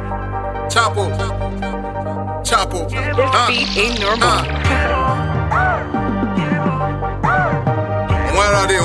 Chapo. This beat ain't normal. Where are they?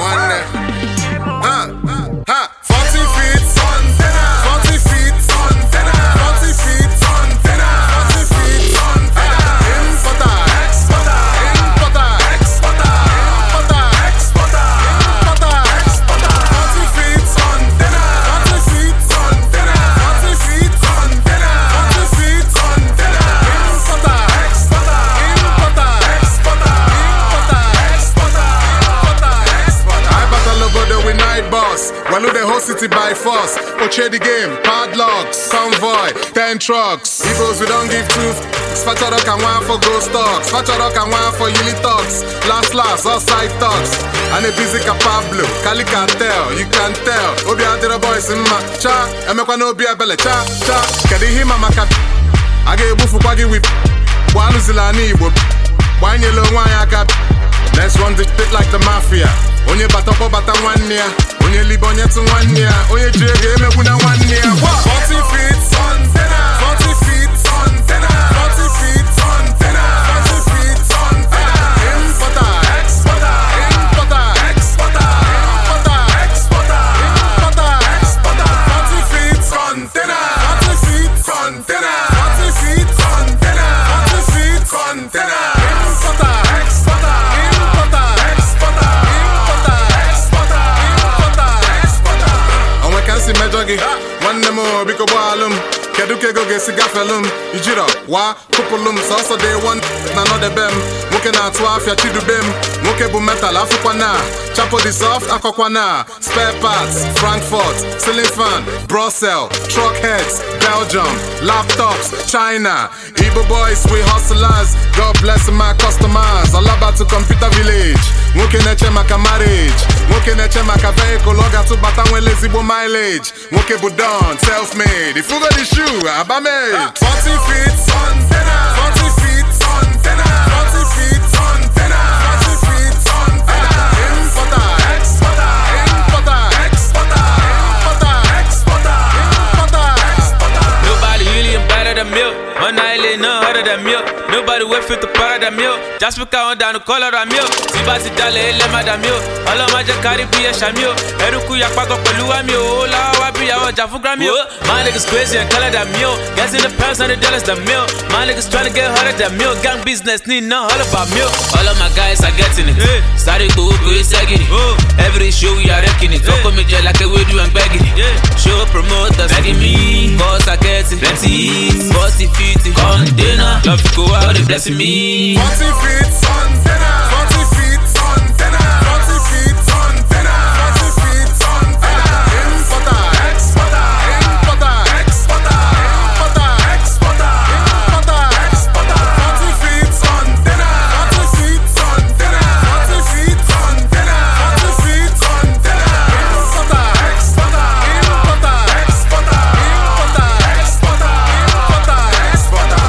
40 feet on dinner. 40 feet on dinner. 40 feet on dinner. 40 feet on dinner. Importer, exporter, importer, exporter, importer, exporter, importer, exporter. 40 feet on dinner. 40 feet on dinner. 40 feet on dinner. 40 feet on dinner. Importer, exporter, importer, exporter, importer, exporter, importer, exporter. I battle over the night boss. Well, the whole city by force. Oche the game, padlocks, convoy, 10 trucks. Egos we don't give truth. Spatchadok and one for ghost talks. Spatchadok and one for uni talks. Last, all side talks. And a busy Pablo, Cali cartel, you can tell. Obi Adira boys in ma cha. Emekwa no be a belle cha. Kedi hima maka. Age bufu kwagi whip. Wanu zilani ibo. Wanye lo wanya ka. Let's run this shit like the mafia. Onye batopo bata 1 year. Onye libo nye to 1 year. Onye jege eme kuna 1 year. 40 feet on dinner. 40 feet on dinner. 40 feet on dinner. 40 feet on dinner. Importer, exporter, importer, exporter, importer, exporter, importer, exporter. 40 feet on dinner. 40 feet on dinner. 40 feet on dinner. 40 feet on dinner. Importer, exporter, importer, exporter, importer, exporter, importer, exporter. On can see me jogging. One more biko balum. Keduke go get cigar felum. Ijiro wa kupulum. So they want na no de bem. Muke na twa afia chidu bem. Muke bu metal afukwana. Chapo the soft akokwana. Spare parts Frankfurt, ceiling fan Brussels, truck heads Belgium, laptops China. Igbo boys we hustlers. God bless my customers. All about to computer village. Muke neche maka marriage. Muke neche maka vehicle. Oga to batanwe lezibo mileage. Muke budon self-made. If you got the shoe, abame. 40 feet on dinner. 40 feet on dinner. 40 feet on dinner. 40 feet on dinner. Importer, exporter, importer, exporter, importer, exporter, importer, exporter. Nobody really better than milk. One island, none other than milk. Nobody will fit the part of the milk. Just because I'm down the color of milk. Sibasi dale elema da milk. All of my jakari be a shamil. Eruku yakpako pelua milk. Ola wabi ya jafu grammy. My niggas crazy and color that milk. Guess in the pounds $100 the milk. My niggas trying to get harder than milk. Gang business need no all about milk. All of my guys are getting it. Started to go second it. Every show we are wrecking it. Talk me just like a way do and begging it. Show promoters begging me. Cause I get it. Plenty eat. 40 feet on dinner. Love to go out and blessing me. 40 feet on dinner. 40 feet on dinner. 40 feet on dinner. 40 feet on dinner. Importer, exporter, importer, exporter, importer, exporter, importer, exporter. 40 feet on dinner. 40 feet on dinner. 40 feet on dinner. 40 feet on dinner. Importer, exporter, importer, exporter, importer, exporter, importer, exporter.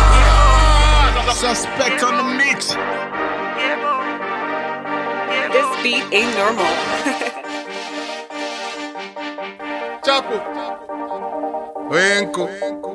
Suspect on the mix. This beat ain't normal. Chapo. Oyenko.